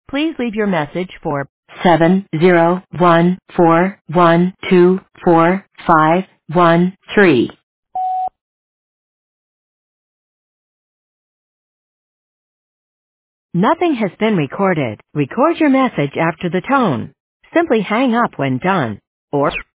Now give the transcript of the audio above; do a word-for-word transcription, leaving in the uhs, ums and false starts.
Please leave your message for seven zero one four one two four five one three. Nothing has been recorded. Record your message after the tone. Simply hang up when done. Or